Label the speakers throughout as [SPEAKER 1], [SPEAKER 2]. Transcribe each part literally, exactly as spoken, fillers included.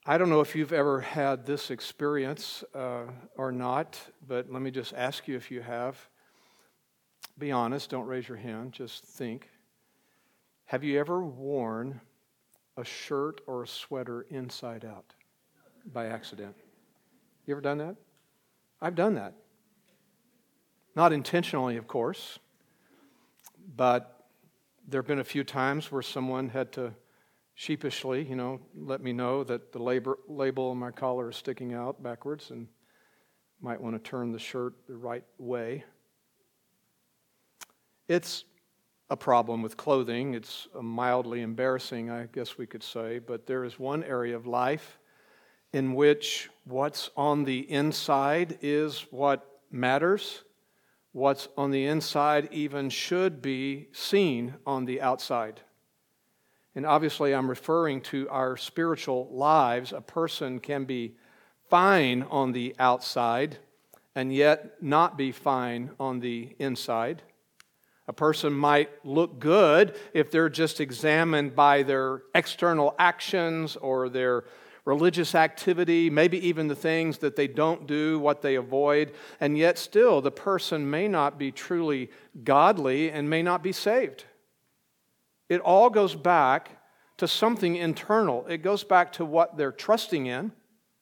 [SPEAKER 1] I don't know if you've ever had this experience uh, or not, but let me just ask you if you have. Be honest, don't raise your hand, just think. Have you ever worn a shirt or a sweater inside out by accident? You ever done that? I've done that. Not intentionally, of course, but there have been a few times where someone had to sheepishly, you know, let me know that the labor, label on my collar is sticking out backwards and might want to turn the shirt the right way. It's a problem with clothing. It's mildly embarrassing, I guess we could say, but there is one area of life in which what's on the inside is what matters. What's on the inside even should be seen on the outside. And obviously I'm referring to our spiritual lives. A person can be fine on the outside and yet not be fine on the inside. A person might look good if they're just examined by their external actions or their religious activity, maybe even the things that they don't do, what they avoid, and yet still the person may not be truly godly and may not be saved. It all goes back to something internal. It goes back to what they're trusting in.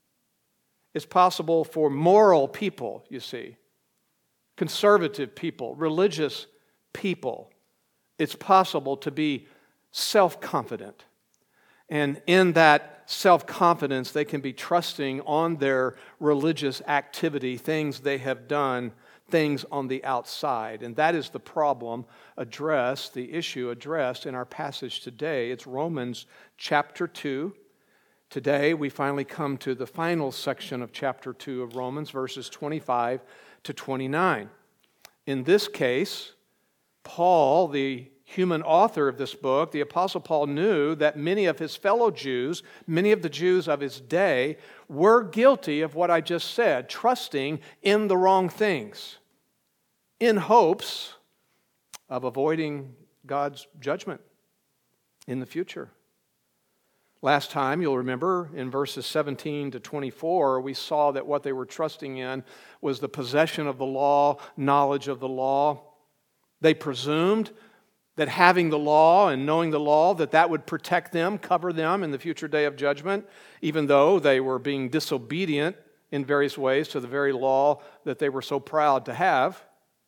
[SPEAKER 1] It's possible for moral people, you see, conservative people, religious people. It's possible to be self-confident. And in that self-confidence, they can be trusting on their religious activity, things they have done, things on the outside. And that is the problem addressed, the issue addressed in our passage today. It's Romans chapter two. Today, we finally come to the final section of chapter two of Romans, verses twenty-five to twenty-nine. In this case, Paul, the human author of this book, the Apostle Paul, knew that many of his fellow Jews, many of the Jews of his day, were guilty of what I just said, trusting in the wrong things, in hopes of avoiding God's judgment in the future. Last time, you'll remember, in verses seventeen to twenty-four, we saw that what they were trusting in was the possession of the law, knowledge of the law. They presumed that having the law and knowing the law, that that would protect them, cover them in the future day of judgment, even though they were being disobedient in various ways to the very law that they were so proud to have,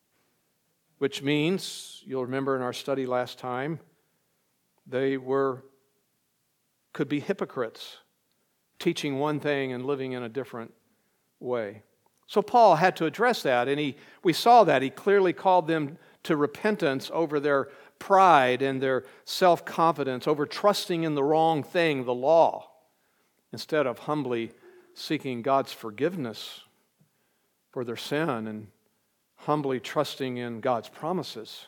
[SPEAKER 1] which means, you'll remember in our study last time, they were could be hypocrites, teaching one thing and living in a different way. So Paul had to address that, and he we saw that. He clearly called them to repentance over their pride and their self-confidence, over trusting in the wrong thing, the law, instead of humbly seeking God's forgiveness for their sin and humbly trusting in God's promises.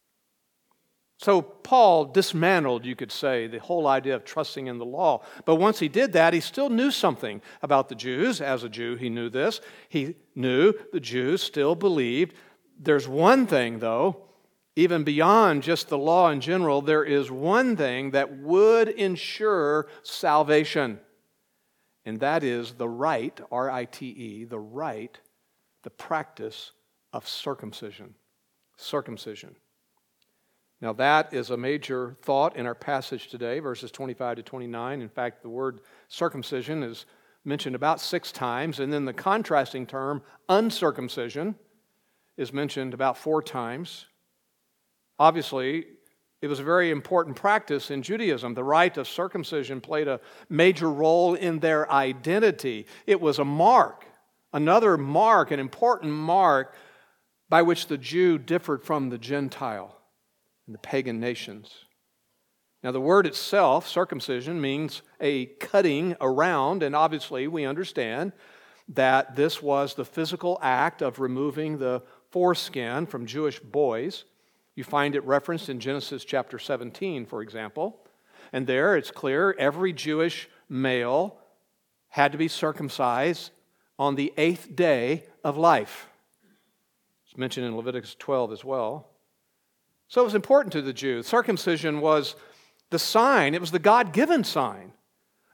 [SPEAKER 1] So Paul dismantled, you could say, the whole idea of trusting in the law. But once he did that, he still knew something about the Jews. As a Jew, he knew this. He knew the Jews still believed. There's one thing, though, even beyond just the law in general, there is one thing that would ensure salvation. And that is the rite, R I T E, the rite, the practice of circumcision. Circumcision. Now that is a major thought in our passage today, verses twenty-five to twenty-nine. In fact, the word circumcision is mentioned about six times, and then the contrasting term, uncircumcision, is mentioned about four times. Obviously, it was a very important practice in Judaism. The rite of circumcision played a major role in their identity. It was a mark, another mark, an important mark by which the Jew differed from the Gentile and the pagan nations. Now, the word itself, circumcision, means a cutting around, and obviously we understand that this was the physical act of removing the foreskin from Jewish boys. You find it referenced in Genesis chapter seventeen, for example. And there it's clear every Jewish male had to be circumcised on the eighth day of life. It's mentioned in Leviticus twelve as well. So it was important to the Jews. Circumcision was the sign, it was the God-given sign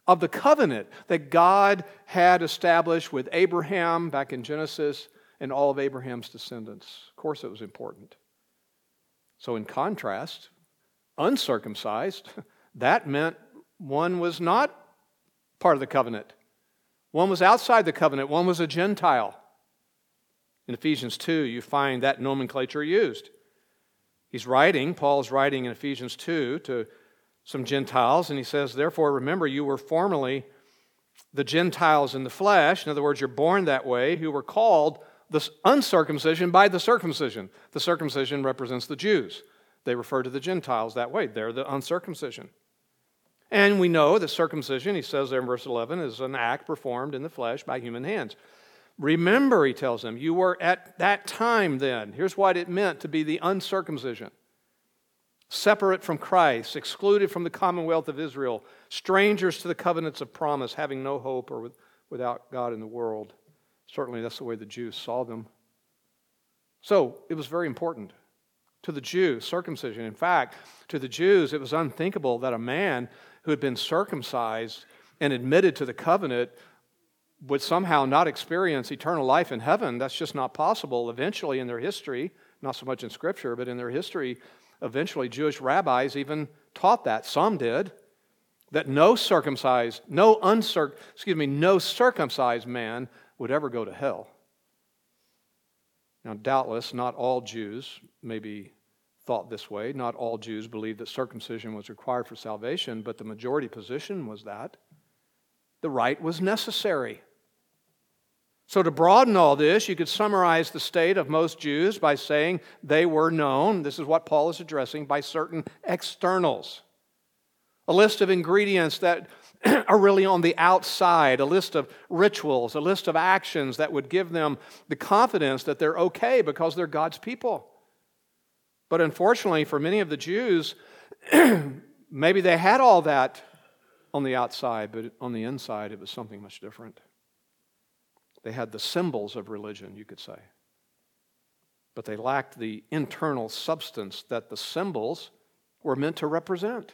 [SPEAKER 1] of the covenant that God had established with Abraham back in Genesis and all of Abraham's descendants. Of course it was important. So in contrast, uncircumcised, that meant one was not part of the covenant. One was outside the covenant. One was a Gentile. In Ephesians two, you find that nomenclature used. He's writing, Paul's writing in Ephesians two to some Gentiles, and he says, therefore, remember, you were formerly the Gentiles in the flesh. In other words, you're born that way, who were called the uncircumcision by the circumcision. The circumcision represents the Jews. They refer to the Gentiles that way. They're the uncircumcision. And we know that circumcision, he says there in verse eleven, is an act performed in the flesh by human hands. Remember, he tells them, you were at that time then. Here's what it meant to be the uncircumcision. Separate from Christ, excluded from the commonwealth of Israel, strangers to the covenants of promise, having no hope or with, without God in the world. Certainly that's the way the Jews saw them. So it was very important to the Jews, circumcision. In fact, to the Jews, it was unthinkable that a man who had been circumcised and admitted to the covenant would somehow not experience eternal life in heaven. That's just not possible. Eventually in their history, not so much in Scripture, but in their history, eventually Jewish rabbis even taught that. Some did. That no circumcised, no uncirc, excuse me, no circumcised man would ever go to hell. Now, doubtless, not all Jews maybe thought this way. Not all Jews believed that circumcision was required for salvation, but the majority position was that the rite was necessary. So to broaden all this, you could summarize the state of most Jews by saying they were known, this is what Paul is addressing, by certain externals. A list of ingredients that are really on the outside, a list of rituals, a list of actions that would give them the confidence that they're okay because they're God's people. But unfortunately, for many of the Jews, maybe they had all that on the outside, but on the inside it was something much different. They had the symbols of religion, you could say. But they lacked the internal substance that the symbols were meant to represent.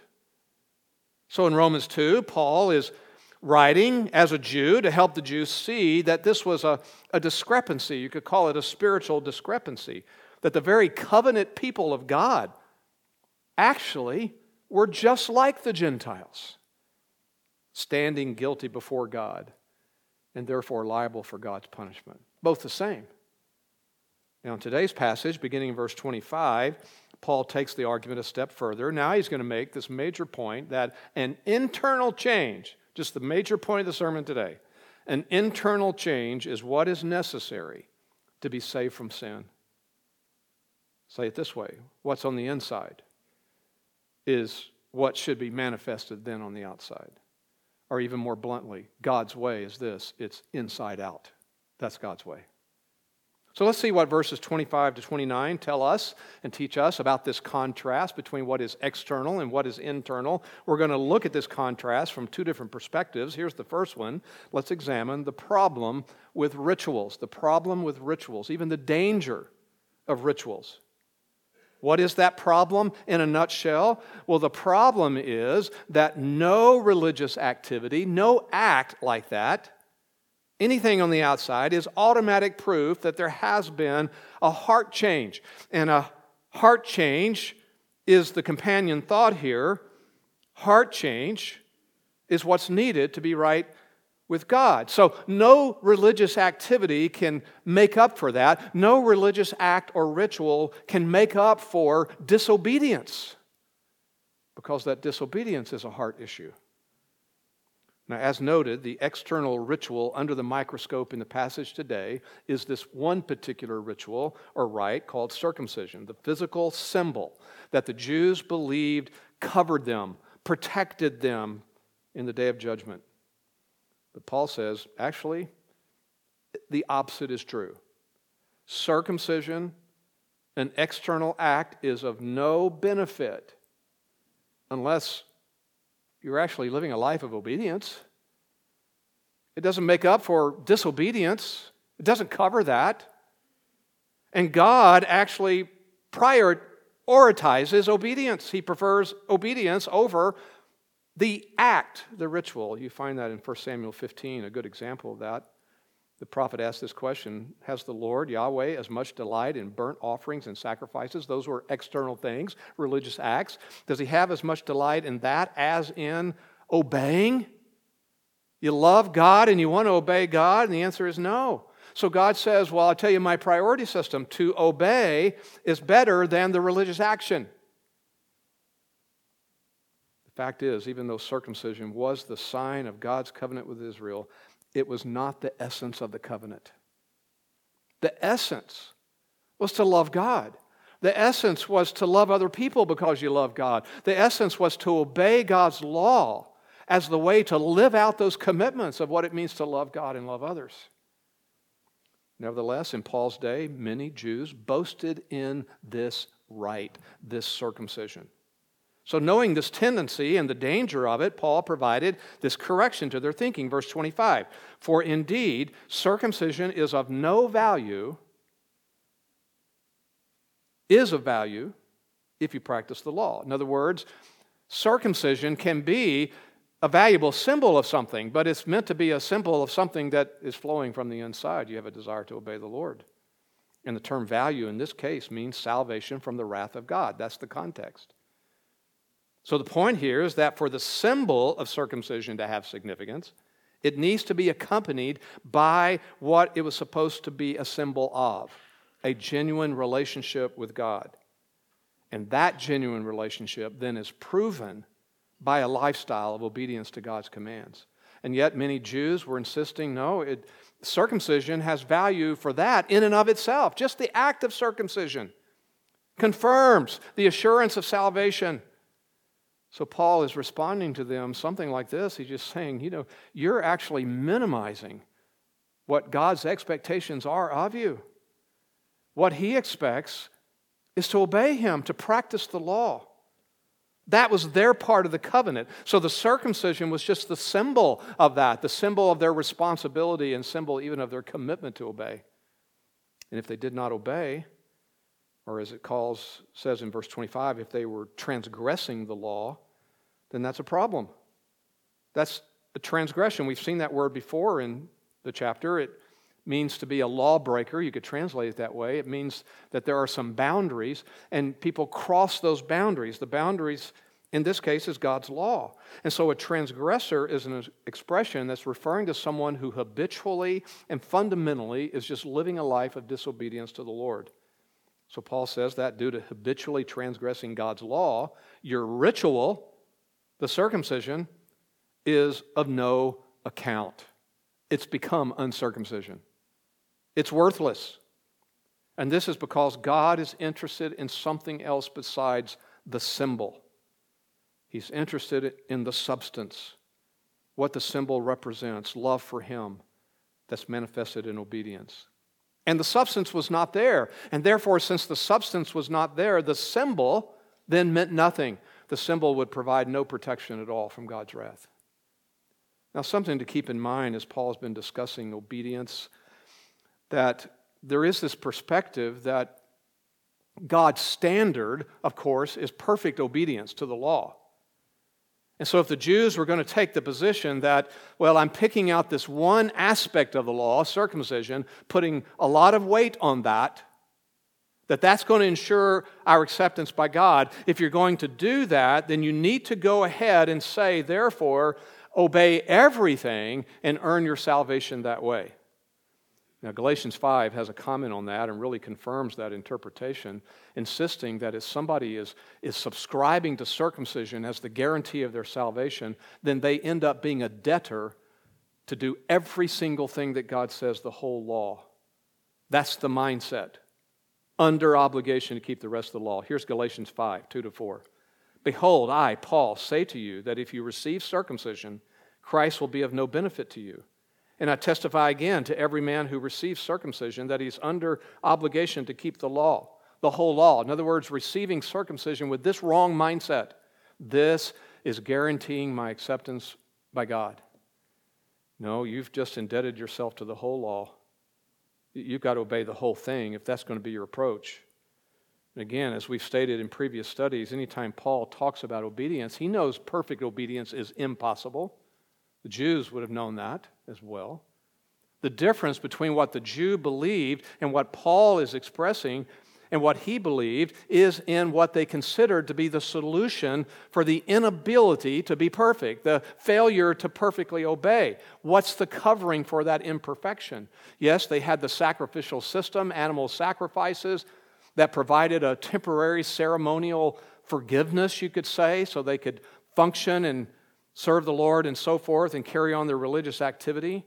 [SPEAKER 1] So in Romans two, Paul is writing as a Jew to help the Jews see that this was a, a discrepancy. You could call it a spiritual discrepancy. That the very covenant people of God actually were just like the Gentiles, standing guilty before God and therefore liable for God's punishment. Both the same. Now in today's passage, beginning in verse twenty-five, Paul takes the argument a step further. Now he's going to make this major point that an internal change, just the major point of the sermon today, an internal change is what is necessary to be saved from sin. Say it this way, what's on the inside is what should be manifested then on the outside. Or even more bluntly, God's way is this, it's inside out. That's God's way. So let's see what verses twenty-five to twenty-nine tell us and teach us about this contrast between what is external and what is internal. We're going to look at this contrast from two different perspectives. Here's the first one. Let's examine the problem with rituals, the problem with rituals, even the danger of rituals. What is that problem in a nutshell? Well, the problem is that no religious activity, no act like that, anything on the outside, is automatic proof that there has been a heart change. And a heart change is the companion thought here. Heart change is what's needed to be right with God. So no religious activity can make up for that. No religious act or ritual can make up for disobedience, because that disobedience is a heart issue. Now, as noted, the external ritual under the microscope in the passage today is this one particular ritual or rite called circumcision, the physical symbol that the Jews believed covered them, protected them in the day of judgment. But Paul says, actually, the opposite is true. Circumcision, an external act, is of no benefit unless you're actually living a life of obedience. It doesn't make up for disobedience. It doesn't cover that. And God actually prioritizes obedience. He prefers obedience over The act, the ritual, you find that in First Samuel fifteen, a good example of that. The prophet asked this question, has the Lord, Yahweh, as much delight in burnt offerings and sacrifices? Those were external things, religious acts. Does he have as much delight in that as in obeying? You love God and you want to obey God? And the answer is no. So God says, well, I'll tell you my priority system. To obey is better than the religious action. The fact is, even though circumcision was the sign of God's covenant with Israel, it was not the essence of the covenant. The essence was to love God. The essence was to love other people because you love God. The essence was to obey God's law as the way to live out those commitments of what it means to love God and love others. Nevertheless, in Paul's day, many Jews boasted in this rite, this circumcision. So knowing this tendency and the danger of it, Paul provided this correction to their thinking. Verse twenty-five, for indeed, circumcision is of no value, is of value if you practice the law. In other words, circumcision can be a valuable symbol of something, but it's meant to be a symbol of something that is flowing from the inside. You have a desire to obey the Lord. And the term value in this case means salvation from the wrath of God. That's the context. So the point here is that for the symbol of circumcision to have significance, it needs to be accompanied by what it was supposed to be a symbol of, a genuine relationship with God. And that genuine relationship then is proven by a lifestyle of obedience to God's commands. And yet many Jews were insisting, no, it, circumcision has value for that in and of itself. Just the act of circumcision confirms the assurance of salvation. So Paul is responding to them something like this. He's just saying, you know, you're actually minimizing what God's expectations are of you. What He expects is to obey Him, to practice the law. That was their part of the covenant. So the circumcision was just the symbol of that, the symbol of their responsibility and symbol even of their commitment to obey. And if they did not obey, or as it calls says in verse twenty-five, if they were transgressing the law, then that's a problem. That's a transgression. We've seen that word before in the chapter. It means to be a lawbreaker. You could translate it that way. It means that there are some boundaries, and people cross those boundaries. The boundaries, in this case, is God's law. And so a transgressor is an expression that's referring to someone who habitually and fundamentally is just living a life of disobedience to the Lord. So Paul says that due to habitually transgressing God's law, your ritual, the circumcision, is of no account. It's become uncircumcision. It's worthless. And this is because God is interested in something else besides the symbol. He's interested in the substance, what the symbol represents, love for Him that's manifested in obedience. And the substance was not there. And therefore, since the substance was not there, the symbol then meant nothing. The symbol would provide no protection at all from God's wrath. Now, something to keep in mind as Paul has been discussing obedience, that there is this perspective that God's standard, of course, is perfect obedience to the law. And so if the Jews were going to take the position that, well, I'm picking out this one aspect of the law, circumcision, putting a lot of weight on that, that that's going to ensure our acceptance by God. If you're going to do that, then you need to go ahead and say, therefore, obey everything and earn your salvation that way. Now, Galatians five has a comment on that and really confirms that interpretation, insisting that if somebody is, is subscribing to circumcision as the guarantee of their salvation, then they end up being a debtor to do every single thing that God says, the whole law. That's the mindset. Under obligation to keep the rest of the law. Here's Galatians five, two to four. Behold, I, Paul, say to you that if you receive circumcision, Christ will be of no benefit to you. And I testify again to every man who receives circumcision that he's under obligation to keep the law, the whole law. In other words, receiving circumcision with this wrong mindset. This is guaranteeing my acceptance by God. No, you've just indebted yourself to the whole law. You've got to obey the whole thing if that's going to be your approach. And again, as we've stated in previous studies, anytime Paul talks about obedience, he knows perfect obedience is impossible. The Jews would have known that as well. The difference between what the Jew believed and what Paul is expressing and what he believed is in what they considered to be the solution for the inability to be perfect, the failure to perfectly obey. What's the covering for that imperfection? Yes, they had the sacrificial system, animal sacrifices, that provided a temporary ceremonial forgiveness, you could say, so they could function and serve the Lord and so forth and carry on their religious activity.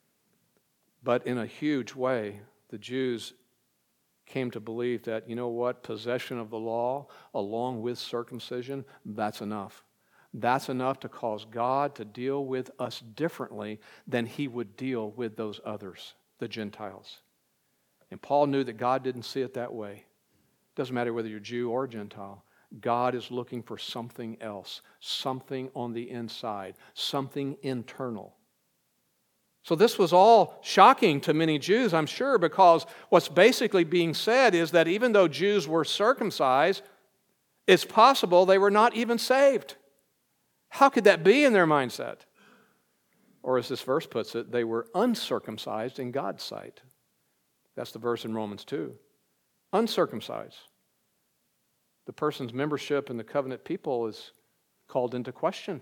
[SPEAKER 1] But in a huge way, the Jews came to believe that, you know what, possession of the law along with circumcision, that's enough. That's enough to cause God to deal with us differently than he would deal with those others, the Gentiles. And Paul knew that God didn't see it that way. Doesn't matter whether you're Jew or Gentile. God is looking for something else, something on the inside, something internal. So this was all shocking to many Jews, I'm sure, because what's basically being said is that even though Jews were circumcised, it's possible they were not even saved. How could that be in their mindset? Or as this verse puts it, they were uncircumcised in God's sight. That's the verse in Romans two. Uncircumcised. The person's membership in the covenant people is called into question.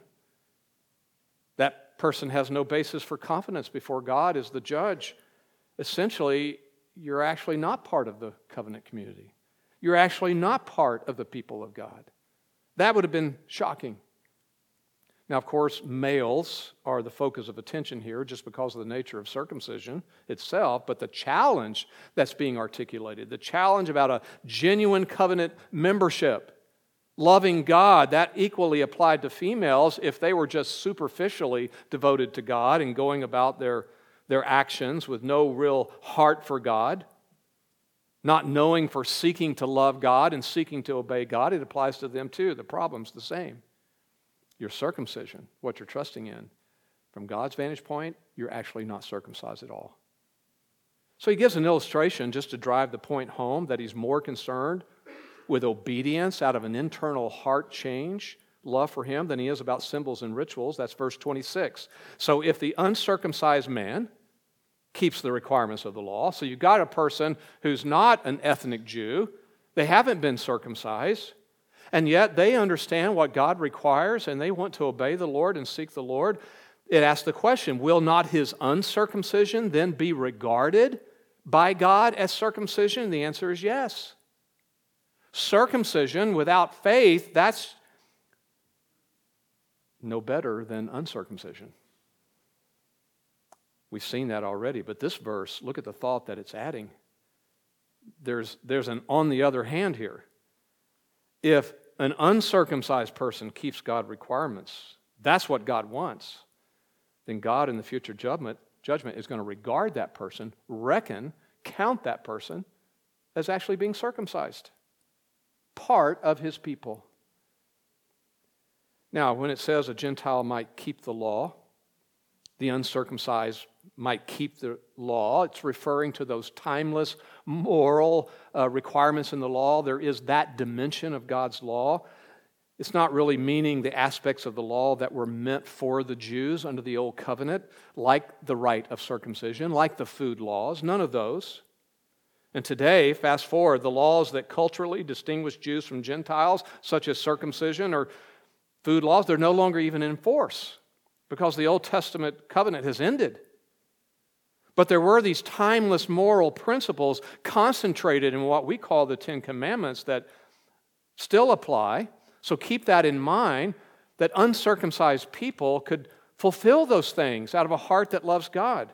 [SPEAKER 1] That person has no basis for confidence before God as the judge. Essentially, you're actually not part of the covenant community. You're actually not part of the people of God. That would have been shocking. Now, of course, males are the focus of attention here just because of the nature of circumcision itself, but the challenge that's being articulated, the challenge about a genuine covenant membership, loving God, that equally applied to females if they were just superficially devoted to God and going about their, their actions with no real heart for God, not knowing for seeking to love God and seeking to obey God. It applies to them too. The problem's the same. Your circumcision, what you're trusting in, from God's vantage point, you're actually not circumcised at all. So he gives an illustration just to drive the point home that he's more concerned with obedience out of an internal heart change, love for him, than he is about symbols and rituals. That's verse twenty-six. So if the uncircumcised man keeps the requirements of the law, so you've got a person who's not an ethnic Jew, they haven't been circumcised, and yet they understand what God requires and they want to obey the Lord and seek the Lord. It asks the question, will not his uncircumcision then be regarded by God as circumcision? The answer is yes. Circumcision without faith, that's no better than uncircumcision. We've seen that already, but this verse, look at the thought that it's adding. There's, there's an on the other hand here. If an uncircumcised person keeps God's requirements, that's what God wants, then God in the future judgment, judgment is going to regard that person, reckon, count that person as actually being circumcised, part of his people. Now, when it says a Gentile might keep the law, the uncircumcised might keep the law, it's referring to those timeless moral uh, requirements in the law. There is that dimension of God's law. It's not really meaning the aspects of the law that were meant for the Jews under the Old Covenant, like the rite of circumcision, like the food laws, none of those. And today, fast forward, the laws that culturally distinguish Jews from Gentiles, such as circumcision or food laws, they're no longer even in force because the Old Testament covenant has ended. But there were these timeless moral principles concentrated in what we call the Ten Commandments that still apply. So keep that in mind, that uncircumcised people could fulfill those things out of a heart that loves God.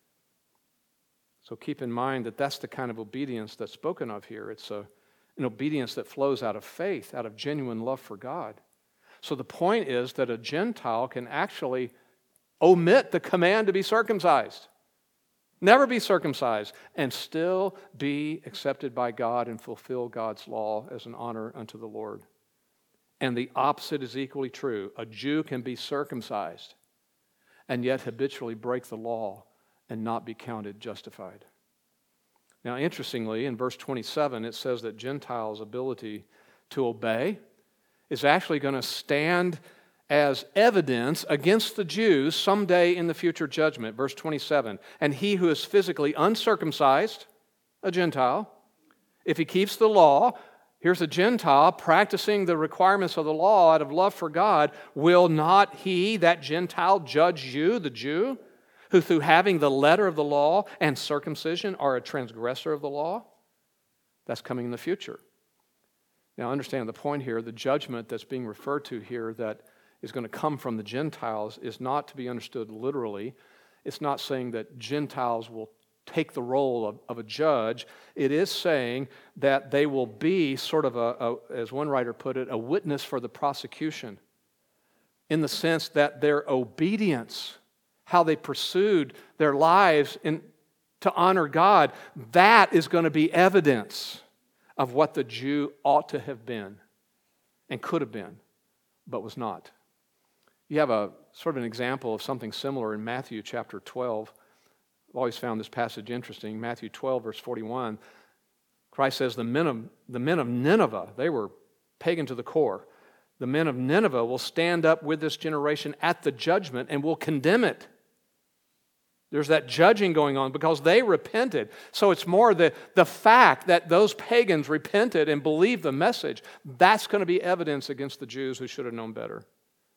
[SPEAKER 1] So keep in mind that that's the kind of obedience that's spoken of here. It's a, an obedience that flows out of faith, out of genuine love for God. So the point is that a Gentile can actually omit the command to be circumcised, never be circumcised, and still be accepted by God and fulfill God's law as an honor unto the Lord. And the opposite is equally true. A Jew can be circumcised and yet habitually break the law and not be counted justified. Now, interestingly, in verse twenty-seven, it says that Gentiles' ability to obey is actually going to stand as evidence against the Jews someday in the future judgment. Verse twenty-seven, and he who is physically uncircumcised, a Gentile, if he keeps the law, here's a Gentile practicing the requirements of the law out of love for God, will not he, that Gentile, judge you, the Jew, who through having the letter of the law and circumcision are a transgressor of the law? That's coming in the future. Now understand the point here, the judgment that's being referred to here that is going to come from the Gentiles is not to be understood literally. It's not saying that Gentiles will take the role of, of a judge. It is saying that they will be sort of, a, a, as one writer put it, a witness for the prosecution, in the sense that their obedience, how they pursued their lives in, to honor God, that is going to be evidence of what the Jew ought to have been and could have been, but was not. You have a sort of an example of something similar in Matthew chapter twelve. I've always found this passage interesting. Matthew twelve, verse forty-one. Christ says, the men of, the men of Nineveh, they were pagan to the core. The men of Nineveh will stand up with this generation at the judgment and will condemn it. There's that judging going on because they repented. So it's more the, the fact that those pagans repented and believed the message. That's going to be evidence against the Jews who should have known better.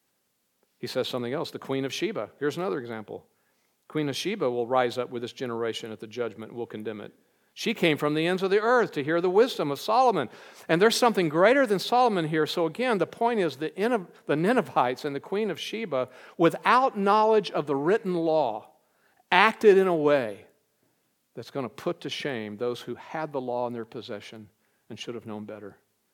[SPEAKER 1] He says something else. The Queen of Sheba. Here's another example. Queen of Sheba will rise up with this generation at the judgment and will condemn it. She came from the ends of the earth to hear the wisdom of Solomon. And there's something greater than Solomon here. So again, the point is the Ninevites and the Queen of Sheba, without knowledge of the written law, acted in a way that's going to put to shame those who had the law in their possession and should have known better.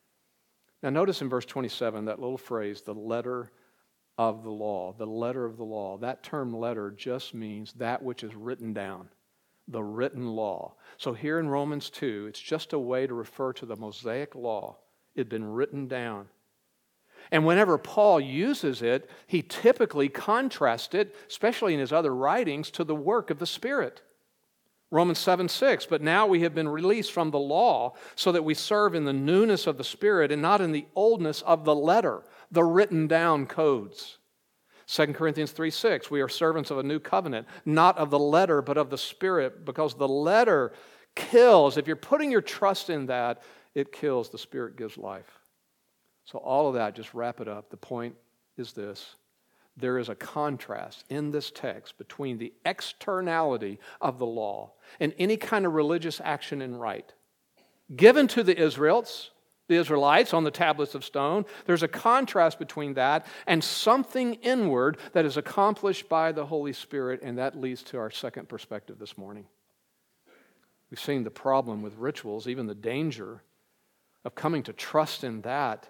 [SPEAKER 1] Now notice in verse twenty-seven, that little phrase, the letter of the law, the letter of the law. That term letter just means that which is written down, the written law. So here in Romans two, it's just a way to refer to the Mosaic law. It had been written down. And whenever Paul uses it, he typically contrasts it, especially in his other writings, to the work of the Spirit. Romans seven six, but now we have been released from the law so that we serve in the newness of the Spirit and not in the oldness of the letter, the written down codes. Second Corinthians three six, we are servants of a new covenant, not of the letter but of the Spirit, because the letter kills. If you're putting your trust in that, it kills. The Spirit gives life. So all of that, just wrap it up. The point is this. There is a contrast in this text between the externality of the law and any kind of religious action and rite given to the Israelites, the Israelites on the tablets of stone. There's a contrast between that and something inward that is accomplished by the Holy Spirit, and that leads to our second perspective this morning. We've seen the problem with rituals, even the danger of coming to trust in that,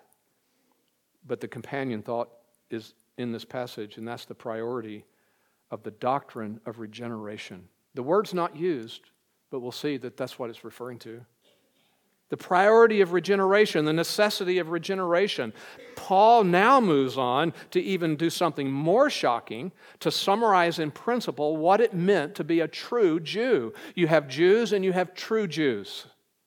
[SPEAKER 1] but the companion thought is in this passage, and that's the priority of the doctrine of regeneration. The word's not used, but we'll see that that's what it's referring to. The priority of regeneration, the necessity of regeneration. Paul now moves on to even do something more shocking, to summarize in principle what it meant to be a true Jew. You have Jews and you have true Jews.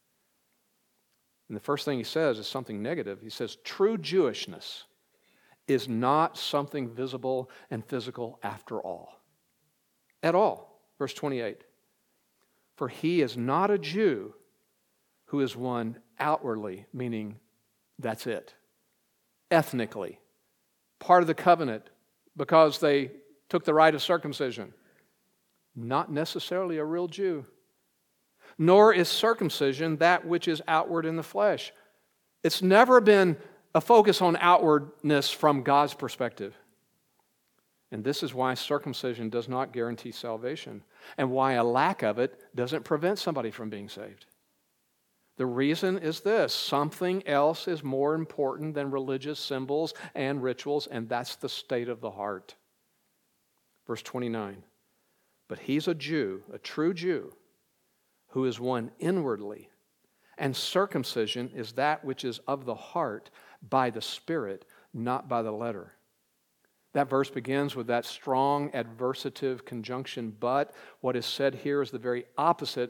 [SPEAKER 1] And the first thing he says is something negative. He says, true Jewishness is not something visible and physical after all. At all. Verse twenty-eight. For he is not a Jew who is one outwardly, meaning that's it. Ethnically. Part of the covenant because they took the rite of circumcision. Not necessarily a real Jew. Nor is circumcision that which is outward in the flesh. It's never been a focus on outwardness from God's perspective. And this is why circumcision does not guarantee salvation, and why a lack of it doesn't prevent somebody from being saved. The reason is this: something else is more important than religious symbols and rituals, and that's the state of the heart. Verse twenty-nine, but he's a Jew, a true Jew, who is one inwardly, and circumcision is that which is of the heart by the Spirit, not by the letter. That verse begins with that strong adversative conjunction, but what is said here is the very opposite.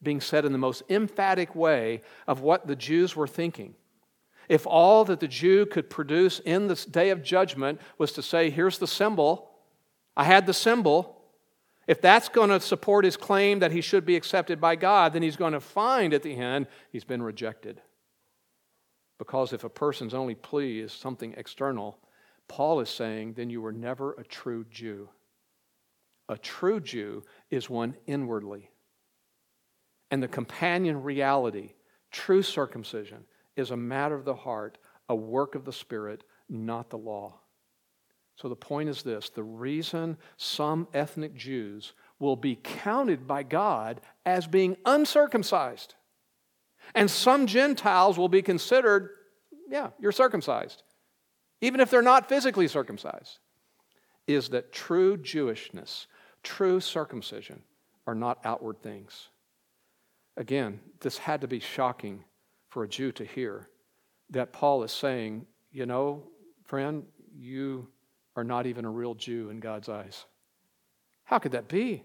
[SPEAKER 1] being said in the most emphatic way of what the Jews were thinking. If all that the Jew could produce in this day of judgment was to say, here's the symbol, I had the symbol, if that's going to support his claim that he should be accepted by God, then he's going to find at the end he's been rejected. Because if a person's only plea is something external, Paul is saying, then you were never a true Jew. A true Jew is one inwardly. And the companion reality, true circumcision, is a matter of the heart, a work of the Spirit, not the law. So the point is this: the reason some ethnic Jews will be counted by God as being uncircumcised, and some Gentiles will be considered, yeah, you're circumcised, even if they're not physically circumcised, is that true Jewishness, true circumcision, are not outward things. Again, this had to be shocking for a Jew to hear, that Paul is saying, you know, friend, you are not even a real Jew in God's eyes. How could that be?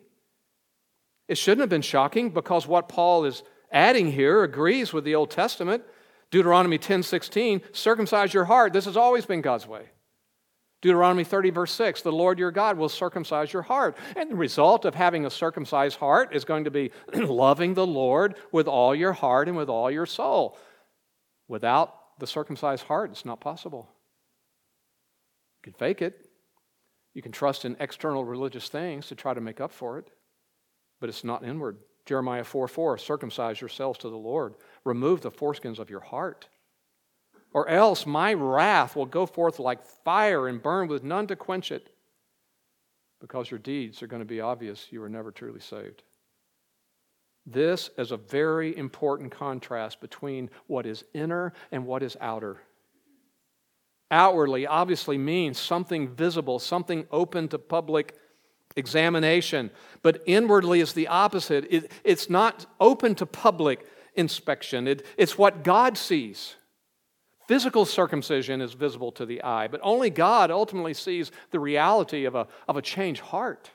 [SPEAKER 1] It shouldn't have been shocking, because what Paul is adding here agrees with the Old Testament. Deuteronomy ten sixteen, circumcise your heart. This has always been God's way. Deuteronomy thirty, verse six, the Lord your God will circumcise your heart. And the result of having a circumcised heart is going to be loving the Lord with all your heart and with all your soul. Without the circumcised heart, it's not possible. You can fake it. You can trust in external religious things to try to make up for it, but it's not inward. Jeremiah four four, circumcise yourselves to the Lord. Remove the foreskins of your heart. Or else my wrath will go forth like fire and burn with none to quench it. Because your deeds are going to be obvious, you were never truly saved. This is a very important contrast between what is inner and what is outer. Outwardly obviously means something visible, something open to public examination. But inwardly is the opposite. It, it's not open to public inspection. It, it's what God sees. Physical circumcision is visible to the eye, but only God ultimately sees the reality of a, of a changed heart.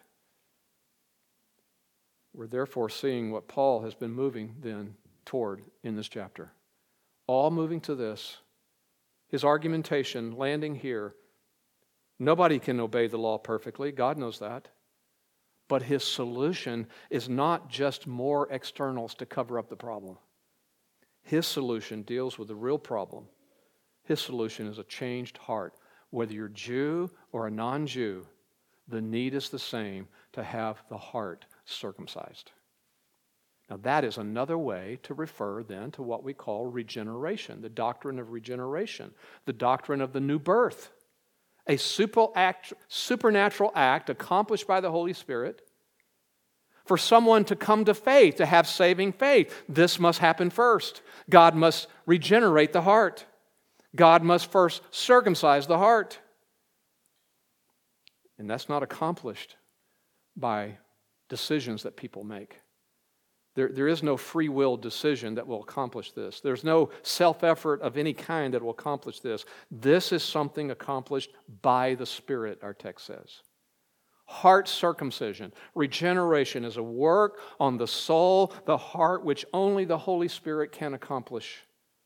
[SPEAKER 1] We're therefore seeing what Paul has been moving then toward in this chapter. All moving to this. His argumentation landing here. Nobody can obey the law perfectly. God knows that. But his solution is not just more externals to cover up the problem. His solution deals with the real problem. His solution is a changed heart. Whether you're Jew or a non-Jew, the need is the same, to have the heart circumcised. Now that is another way to refer then to what we call regeneration, the doctrine of regeneration, the doctrine of the new birth, a supernatural act accomplished by the Holy Spirit. For someone to come to faith, to have saving faith, this must happen first. God must regenerate the heart. God must first circumcise the heart. And that's not accomplished by decisions that people make. There, there is no free will decision that will accomplish this. There's no self-effort of any kind that will accomplish this. This is something accomplished by the Spirit, our text says. Heart circumcision, regeneration is a work on the soul, the heart, which only the Holy Spirit can accomplish.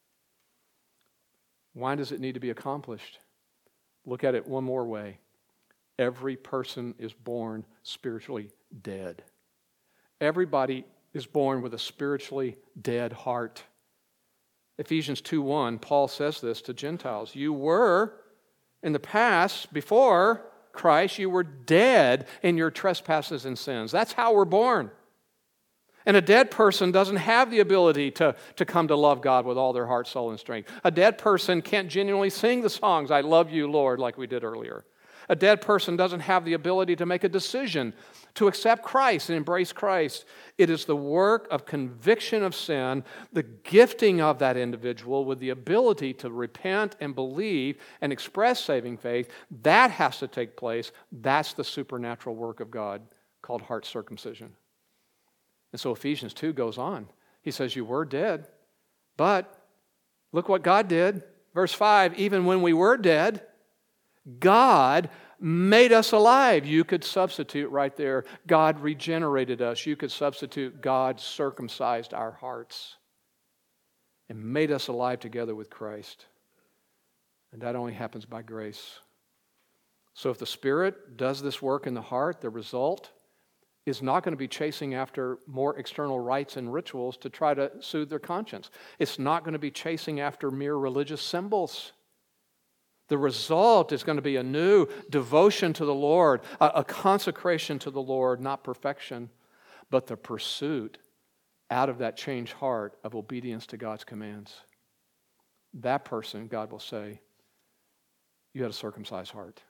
[SPEAKER 1] Why does it need to be accomplished? Look at it one more way. Every person is born spiritually dead. Everybody is born with a spiritually dead heart. Ephesians two one, Paul says this to Gentiles. You were, in the past, before Christ, you were dead in your trespasses and sins. That's how we're born. And a dead person doesn't have the ability to, to come to love God with all their heart, soul, and strength. A dead person can't genuinely sing the songs, I love you, Lord, like we did earlier. A dead person doesn't have the ability to make a decision to accept Christ and embrace Christ. It is the work of conviction of sin, the gifting of that individual with the ability to repent and believe and express saving faith. That has to take place. That's the supernatural work of God called heart circumcision. And so Ephesians two goes on. He says, you were dead, but look what God did. Verse five, even when we were dead, God made us alive. You could substitute right there. God regenerated us. You could substitute God circumcised our hearts and made us alive together with Christ. And that only happens by grace. So if the Spirit does this work in the heart, the result is not going to be chasing after more external rites and rituals to try to soothe their conscience. It's not going to be chasing after mere religious symbols. The result is going to be a new devotion to the Lord, a, a consecration to the Lord, not perfection, but the pursuit out of that changed heart of obedience to God's commands. That person, God will say, you had a circumcised heart.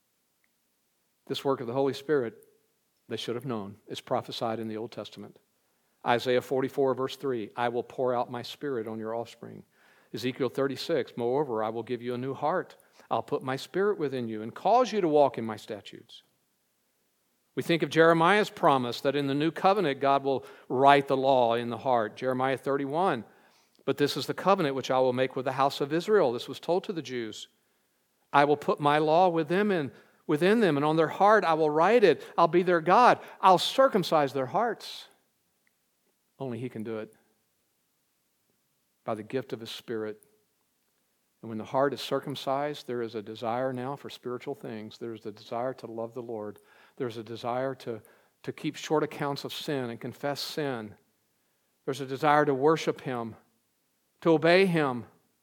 [SPEAKER 1] This work of the Holy Spirit, they should have known. It's prophesied in the Old Testament. Isaiah forty-four, verse three, I will pour out my Spirit on your offspring. Ezekiel thirty-six, moreover, I will give you a new heart. I'll put my Spirit within you and cause you to walk in my statutes. We think of Jeremiah's promise that in the new covenant, God will write the law in the heart. Jeremiah thirty-one, but this is the covenant which I will make with the house of Israel. This was told to the Jews. I will put my law with them and within them, and on their heart I will write it. I'll be their God. I'll circumcise their hearts. Only He can do it by the gift of His Spirit. And when the heart is circumcised, there is a desire now for spiritual things. There's a desire to love the Lord. There's a desire to, to keep short accounts of sin and confess sin. There's a desire to worship Him, to obey Him.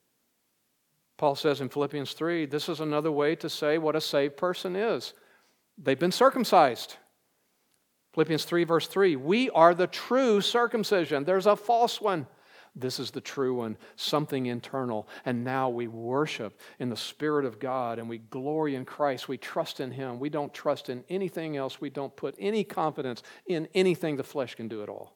[SPEAKER 1] Paul says in Philippians three, this is another way to say what a saved person is. They've been circumcised. Philippians three, verse three, we are the true circumcision. There's a false one. This is the true one, something internal. And now we worship in the Spirit of God and we glory in Christ. We trust in Him. We don't trust in anything else. We don't put any confidence in anything the flesh can do at all.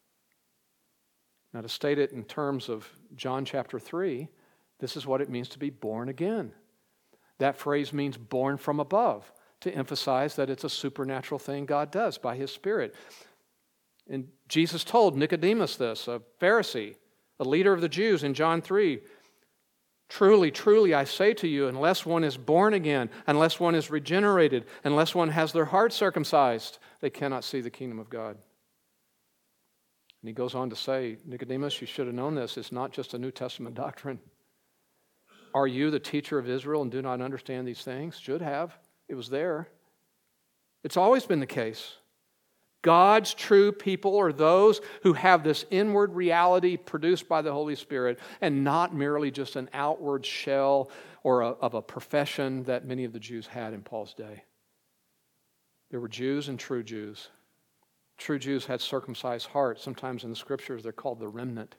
[SPEAKER 1] Now, to state it in terms of John chapter three, this is what it means to be born again. That phrase means born from above, to emphasize that it's a supernatural thing God does by His Spirit. And Jesus told Nicodemus this, a Pharisee, a leader of the Jews in John three, truly, truly, I say to you, unless one is born again, unless one is regenerated, unless one has their heart circumcised, they cannot see the kingdom of God. And he goes on to say, Nicodemus, you should have known this. It's not just a New Testament doctrine. Are you the teacher of Israel and do not understand these things? Should have. It was there. It's always been the case. God's true people are those who have this inward reality produced by the Holy Spirit and not merely just an outward shell or a, of a profession that many of the Jews had in Paul's day. There were Jews and true Jews. True Jews had circumcised hearts. Sometimes in the Scriptures they're called the remnant.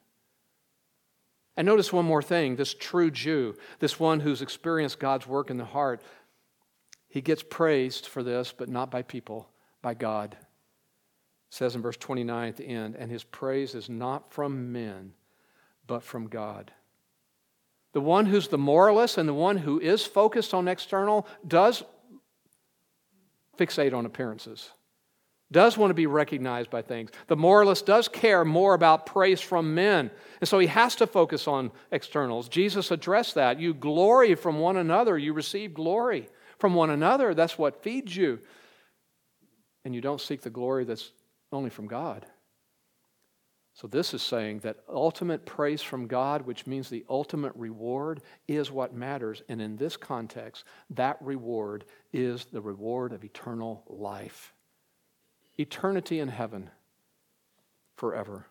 [SPEAKER 1] And notice one more thing. This true Jew, this one who's experienced God's work in the heart, he gets praised for this, but not by people, by God. It says in verse twenty-nine at the end, and his praise is not from men, but from God. The one who's the moralist and the one who is focused on external does fixate on appearances, does want to be recognized by things. The moralist does care more about praise from men, and so he has to focus on externals. Jesus addressed that. You glory from one another. You receive glory from one another. That's what feeds you. And you don't seek the glory that's only from God. So this is saying that ultimate praise from God, which means the ultimate reward, is what matters. And in this context, that reward is the reward of eternal life. Eternity in heaven forever.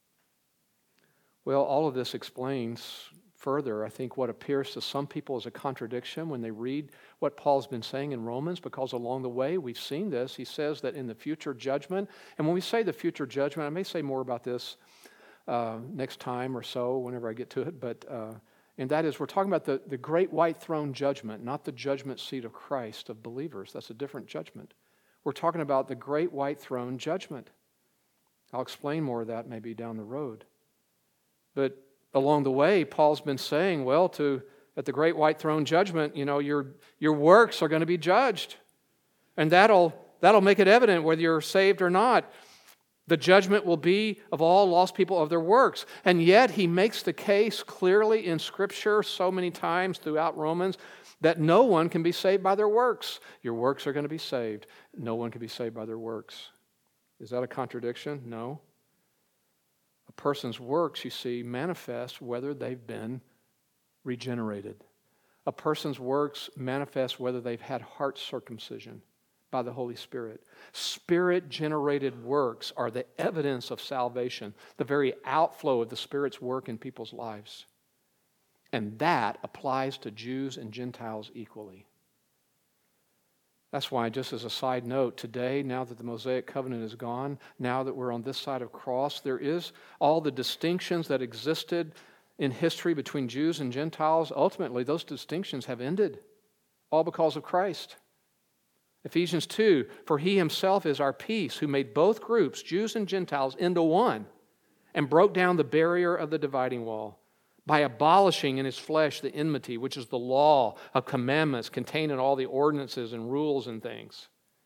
[SPEAKER 1] Well, all of this explains further, I think, what appears to some people as a contradiction when they read what Paul's been saying in Romans, because along the way we've seen this. He says that in the future judgment, and when we say the future judgment, I may say more about this uh, next time or so, whenever I get to it, but uh, and that is, we're talking about the, the great white throne judgment, not the judgment seat of Christ of believers. That's a different judgment. We're talking about the great white throne judgment. I'll explain more of that maybe down the road. But along the way, Paul's been saying, well, to at the great white throne judgment, you know, your your works are going to be judged. And that'll that'll make it evident whether you're saved or not. The judgment will be of all lost people of their works. And yet he makes the case clearly in Scripture so many times throughout Romans That no one can be saved by their works. Your works are going to be saved. No one can be saved by their works. Is that a contradiction? No. A person's works, you see, manifest whether they've been regenerated. A person's works manifest whether they've had heart circumcision by the Holy Spirit. Spirit-generated works are the evidence of salvation, the very outflow of the Spirit's work in people's lives. And that applies to Jews and Gentiles equally. That's why, just as a side note, today, now that the Mosaic covenant is gone, now that we're on this side of cross, there is all the distinctions that existed in history between Jews and Gentiles. Ultimately, those distinctions have ended, all because of Christ. Ephesians two, for He Himself is our peace, who made both groups, Jews and Gentiles, into one, and broke down the barrier of the dividing wall, by abolishing in His flesh the enmity, which is the law of commandments contained in all the ordinances and rules and things.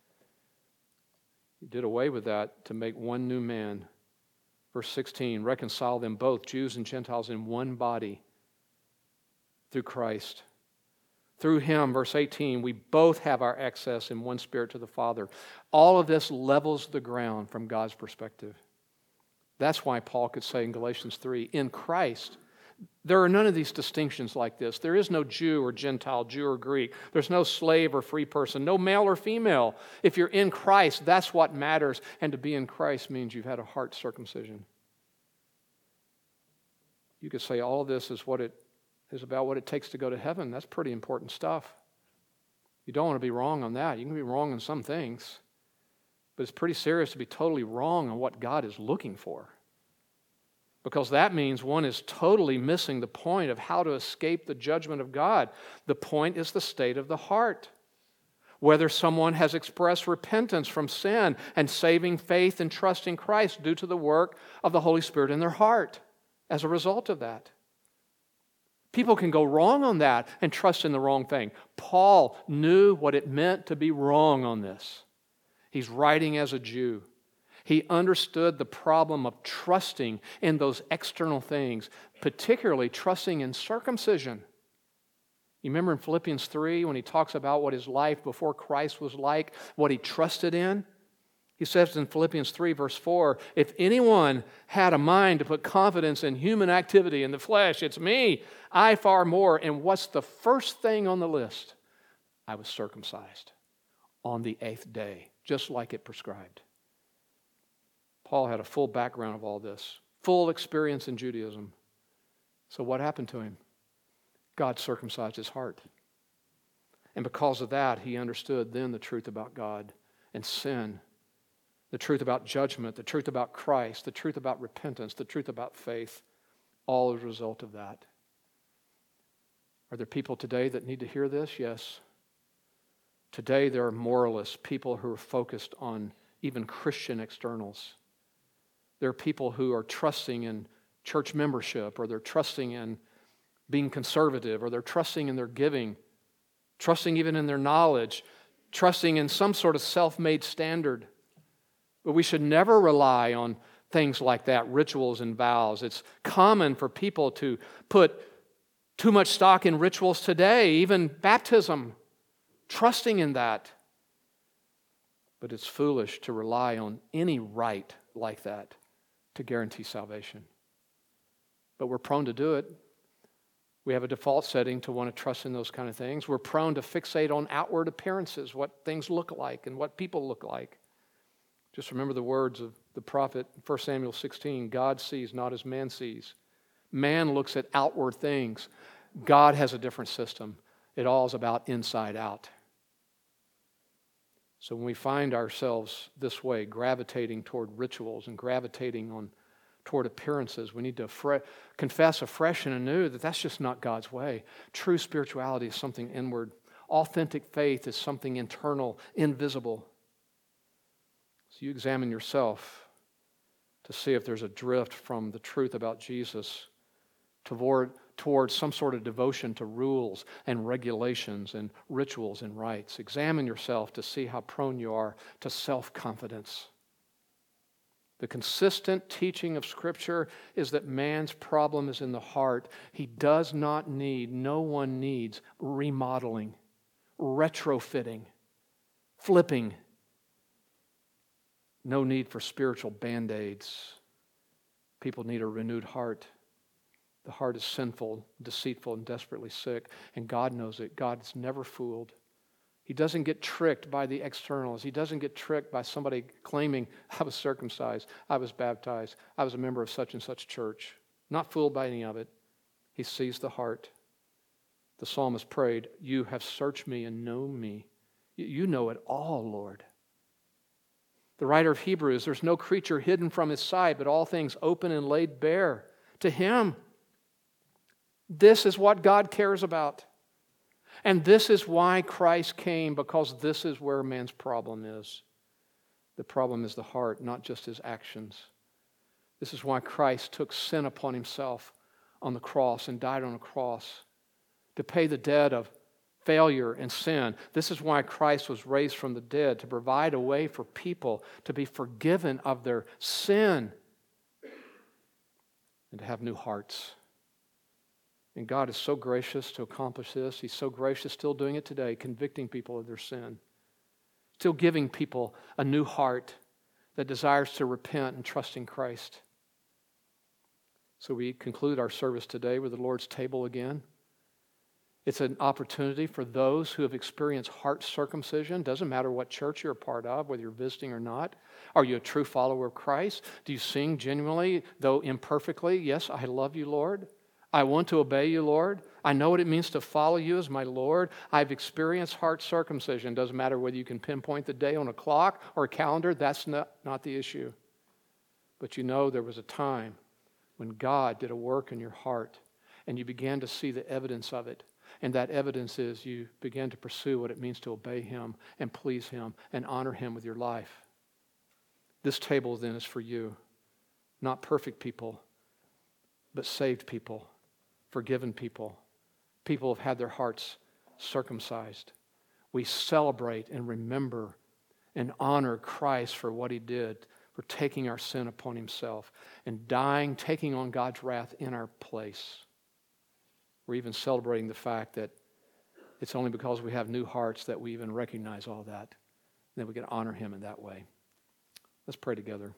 [SPEAKER 1] He did away with that to make one new man. Verse sixteen, reconcile them both, Jews and Gentiles, in one body through Christ. Through Him, verse eighteen, we both have our access in one Spirit to the Father. All of this levels the ground from God's perspective. That's why Paul could say in Galatians three, in Christ, there are none of these distinctions like this. There is no Jew or Gentile, Jew or Greek. There's no slave or free person, no male or female. If you're in Christ, that's what matters. And to be in Christ means you've had a heart circumcision. You could say all of this is what it is about what it takes to go to heaven. That's pretty important stuff. You don't want to be wrong on that. You can be wrong on some things. But it's pretty serious to be totally wrong on what God is looking for. Because that means one is totally missing the point of how to escape the judgment of God. The point is the state of the heart. Whether someone has expressed repentance from sin and saving faith and trust in Christ due to the work of the Holy Spirit in their heart as a result of that. People can go wrong on that and trust in the wrong thing. Paul knew what it meant to be wrong on this. He's writing as a Jew. He understood the problem of trusting in those external things, particularly trusting in circumcision. You remember in Philippians three when he talks about what his life before Christ was like, what he trusted in? He says in Philippians three, verse four, if anyone had a mind to put confidence in human activity in the flesh, it's me, I far more. And what's the first thing on the list? I was circumcised on the eighth day, just like it prescribed. Paul had a full background of all this, full experience in Judaism. So what happened to him? God circumcised his heart. And because of that, he understood then the truth about God and sin, the truth about judgment, the truth about Christ, the truth about repentance, the truth about faith, all as a result of that. Are there people today that need to hear this? Yes. Today there are moralists, people who are focused on even Christian externals. There are people who are trusting in church membership, or they're trusting in being conservative, or they're trusting in their giving, trusting even in their knowledge, trusting in some sort of self-made standard. But we should never rely on things like that, rituals and vows. It's common for people to put too much stock in rituals today, even baptism, trusting in that. But it's foolish to rely on any rite like that to guarantee salvation. But we're prone to do it. We have a default setting to want to trust in those kind of things. We're prone to fixate on outward appearances, what things look like and what people look like. Just remember the words of the prophet, First Samuel sixteen, God sees not as man sees. Man looks at outward things. God has a different system. It all is about inside out. So when we find ourselves this way, gravitating toward rituals and gravitating on toward appearances, we need to fre- confess afresh and anew that that's just not God's way. True spirituality is something inward. Authentic faith is something internal, invisible. So you examine yourself to see if there's a drift from the truth about Jesus toward, towards some sort of devotion to rules and regulations and rituals and rites. Examine yourself to see how prone you are to self-confidence. The consistent teaching of Scripture is that man's problem is in the heart. He does not need, no one needs remodeling, retrofitting, flipping. No need for spiritual band-aids. People need a renewed heart. The heart is sinful, deceitful, and desperately sick, and God knows it. God's never fooled. He doesn't get tricked by the externals. He doesn't get tricked by somebody claiming, I was circumcised, I was baptized, I was a member of such and such church. Not fooled by any of it. He sees the heart. The psalmist prayed, you have searched me and known me. You know it all, Lord. The writer of Hebrews, there's no creature hidden from his sight, but all things open and laid bare to him. This is what God cares about. And this is why Christ came, because this is where man's problem is. The problem is the heart, not just his actions. This is why Christ took sin upon himself on the cross and died on a cross to pay the debt of failure and sin. This is why Christ was raised from the dead, to provide a way for people to be forgiven of their sin and to have new hearts. And God is so gracious to accomplish this. He's so gracious, still doing it today, convicting people of their sin. Still giving people a new heart that desires to repent and trust in Christ. So we conclude our service today with the Lord's table again. It's an opportunity for those who have experienced heart circumcision. Doesn't matter what church you're a part of, whether you're visiting or not. Are you a true follower of Christ? Do you sing genuinely, though imperfectly? Yes, I love you, Lord. I want to obey you, Lord. I know what it means to follow you as my Lord. I've experienced heart circumcision. Doesn't matter whether you can pinpoint the day on a clock or a calendar. That's not, not the issue. But you know there was a time when God did a work in your heart and you began to see the evidence of it. And that evidence is you began to pursue what it means to obey Him and please Him and honor Him with your life. This table then is for you. Not perfect people, but saved people. Forgiven people. People have had their hearts circumcised. We celebrate and remember and honor Christ for what He did, for taking our sin upon Himself and dying, taking on God's wrath in our place. We're even celebrating the fact that it's only because we have new hearts that we even recognize all that, and that we can honor Him in that way. Let's pray together.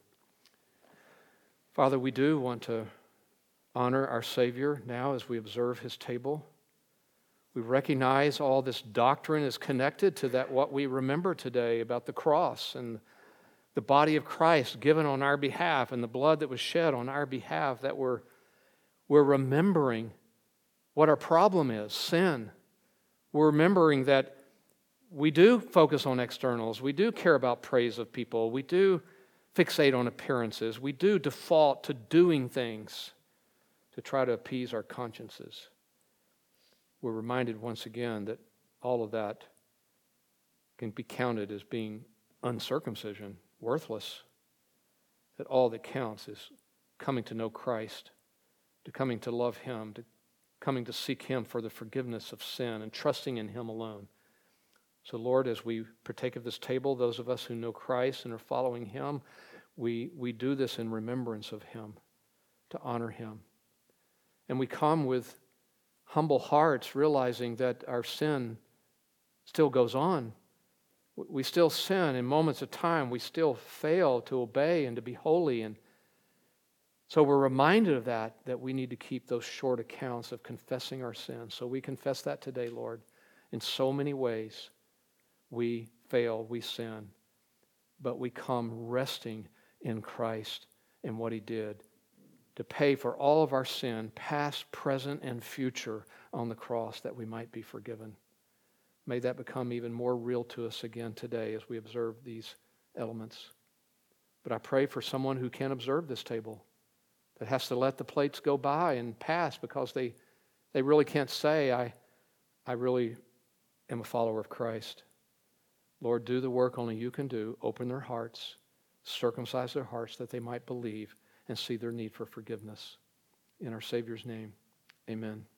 [SPEAKER 1] Father, we do want to honor our Savior now as we observe His table. We recognize all this doctrine is connected to that what we remember today about the cross and the body of Christ given on our behalf and the blood that was shed on our behalf, that we're, we're remembering what our problem is, sin. We're remembering that we do focus on externals. We do care about praise of people. We do fixate on appearances. We do default to doing things to try to appease our consciences. We're reminded once again that all of that can be counted as being uncircumcision, worthless. That all that counts is coming to know Christ, to coming to love Him, to coming to seek Him for the forgiveness of sin and trusting in Him alone. So Lord, as we partake of this table, those of us who know Christ and are following Him, we, we do this in remembrance of Him, to honor Him. And we come with humble hearts, realizing that our sin still goes on. We still sin in moments of time. We still fail to obey and to be holy. And so we're reminded of that, that we need to keep those short accounts of confessing our sins. So we confess that today, Lord. In so many ways, we fail, we sin. But we come resting in Christ and what He did to pay for all of our sin, past, present, and future, on the cross, that we might be forgiven. May that become even more real to us again today as we observe these elements. But I pray for someone who can't observe this table, that has to let the plates go by and pass because they, they really can't say, I, I really am a follower of Christ. Lord, do the work only You can do. Open their hearts, circumcise their hearts that they might believe and see their need for forgiveness. In our Savior's name, amen.